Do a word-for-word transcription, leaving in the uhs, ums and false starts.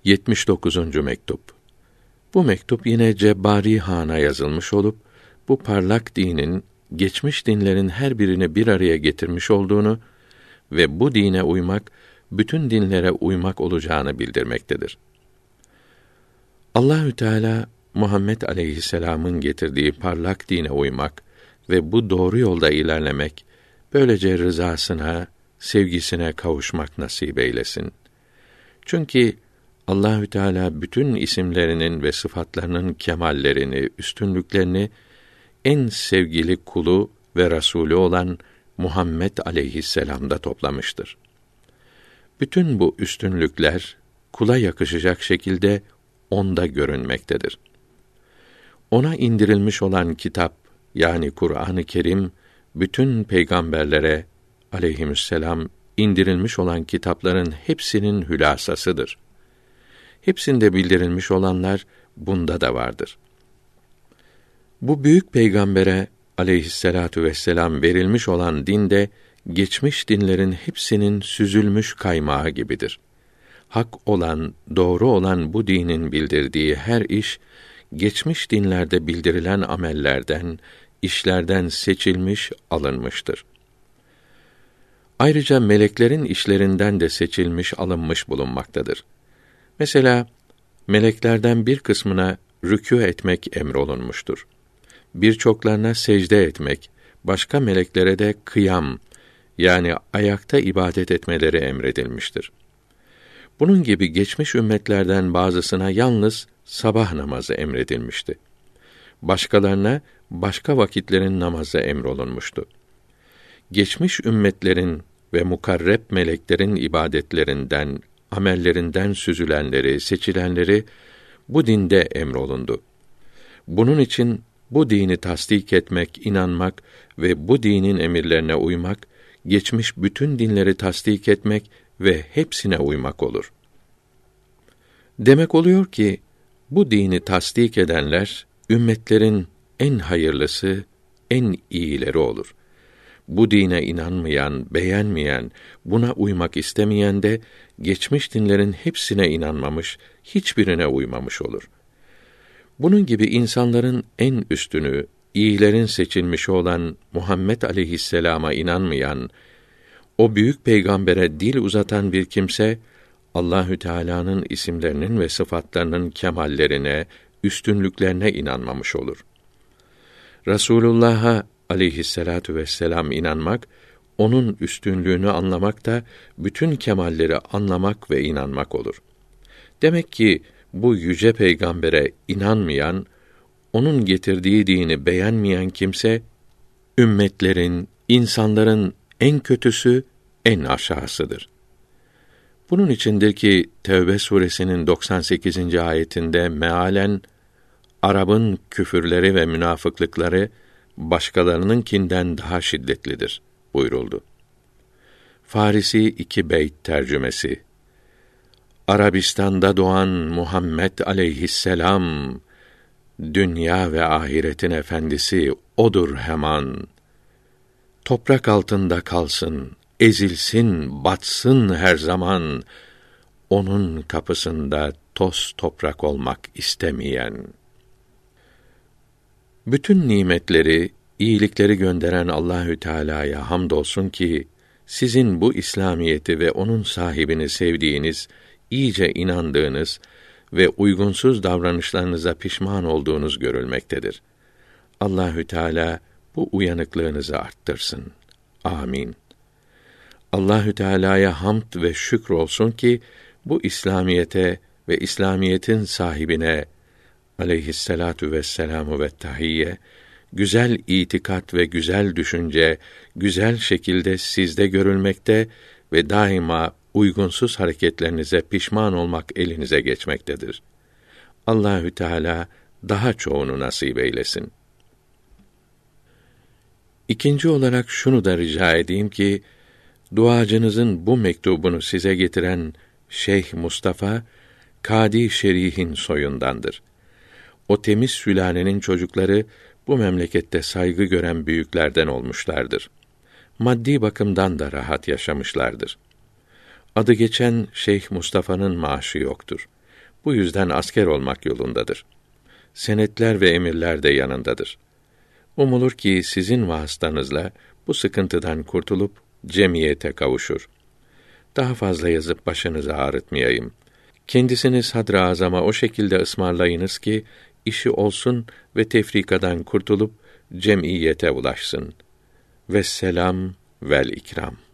yetmiş dokuzuncu mektup. Bu mektup yine Cebbari Han'a yazılmış olup, bu parlak dinin, geçmiş dinlerin her birini bir araya getirmiş olduğunu ve bu dine uymak, bütün dinlere uymak olacağını bildirmektedir. Allahü Teala, Muhammed aleyhisselam'ın getirdiği parlak dine uymak ve bu doğru yolda ilerlemek, böylece rızasına, sevgisine kavuşmak nasip eylesin. Çünkü Allahü Teala bütün isimlerinin ve sıfatlarının kemallerini, üstünlüklerini en sevgili kulu ve Resulü olan Muhammed aleyhisselam'da toplamıştır. Bütün bu üstünlükler kula yakışacak şekilde onda görünmektedir. Ona indirilmiş olan kitap, yani Kur'an-ı Kerim, bütün peygamberlere aleyhisselam indirilmiş olan kitapların hepsinin hülasasıdır. Hepsinde bildirilmiş olanlar bunda da vardır. Bu büyük peygambere aleyhisselatu vesselam verilmiş olan din de geçmiş dinlerin hepsinin süzülmüş kaymağı gibidir. Hak olan, doğru olan bu dinin bildirdiği her iş, geçmiş dinlerde bildirilen amellerden, işlerden seçilmiş, alınmıştır. Ayrıca meleklerin işlerinden de seçilmiş, alınmış bulunmaktadır. Mesela, meleklerden bir kısmına rükû etmek emrolunmuştur. Birçoklarına secde etmek, başka meleklere de kıyam, yani ayakta ibadet etmeleri emredilmiştir. Bunun gibi geçmiş ümmetlerden bazısına yalnız sabah namazı emredilmişti. Başkalarına başka vakitlerin namazı emrolunmuştu. Geçmiş ümmetlerin ve mukarreb meleklerin ibadetlerinden, amellerinden süzülenleri, seçilenleri bu dinde emrolundu. Bunun için bu dini tasdik etmek, inanmak ve bu dinin emirlerine uymak, geçmiş bütün dinleri tasdik etmek ve hepsine uymak olur. Demek oluyor ki, bu dini tasdik edenler, ümmetlerin en hayırlısı, en iyileri olur. Bu dine inanmayan, beğenmeyen, buna uymak istemeyen de, geçmiş dinlerin hepsine inanmamış, hiçbirine uymamış olur. Bunun gibi insanların en üstünü, iyilerin seçilmişi olan Muhammed aleyhisselama inanmayan, o büyük peygambere dil uzatan bir kimse, Allahü Teala'nın isimlerinin ve sıfatlarının kemallerine, üstünlüklerine inanmamış olur. Resulullah'a aleyhisselatu vesselam inanmak, onun üstünlüğünü anlamak da bütün kemalleri anlamak ve inanmak olur. Demek ki bu yüce peygambere inanmayan, onun getirdiği dini beğenmeyen kimse, ümmetlerin, insanların en kötüsü, en aşağısıdır. Bunun içindir ki Tevbe suresinin doksan sekizinci ayetinde mealen Arap'ın küfürleri ve münafıklıkları başkalarınınkinden daha şiddetlidir buyuruldu. Farisi iki Beyt tercümesi. Arabistan'da doğan Muhammed aleyhisselam, dünya ve ahiretin efendisi odur hemen. Toprak altında kalsın, ezilsin, batsın her zaman, onun kapısında toz toprak olmak istemeyen. Bütün nimetleri, iyilikleri gönderen Allahü Teala'ya hamdolsun ki sizin bu İslamiyeti ve onun sahibini sevdiğiniz, iyice inandığınız ve uygunsuz davranışlarınıza pişman olduğunuz görülmektedir. Allahü Teala bu uyanıklığınızı arttırsın. Amin. Allahü Teala'ya hamd ve şükür olsun ki bu İslamiyete ve İslamiyetin sahibine aleyhisselatu vesselamu ve tahiyye, güzel itikat ve güzel düşünce, güzel şekilde sizde görülmekte ve daima uygunsuz hareketlerinize pişman olmak elinize geçmektedir. Allahü Teala daha çoğunu nasip eylesin. İkinci olarak şunu da rica edeyim ki, duacınızın bu mektubunu size getiren Şeyh Mustafa, Kâdi Şerih'in soyundandır. O temiz sülalenin çocukları, bu memlekette saygı gören büyüklerden olmuşlardır. Maddi bakımdan da rahat yaşamışlardır. Adı geçen Şeyh Mustafa'nın maaşı yoktur. Bu yüzden asker olmak yolundadır. Senetler ve emirler de yanındadır. Umulur ki sizin vasıtanızla bu sıkıntıdan kurtulup cemiyete kavuşur. Daha fazla yazıp başınızı ağrıtmayayım. Kendisini Sadr-ı Azam'a o şekilde ısmarlayınız ki işi olsun ve tefrikadan kurtulup cemiyete ulaşsın. Vesselam vel ikram.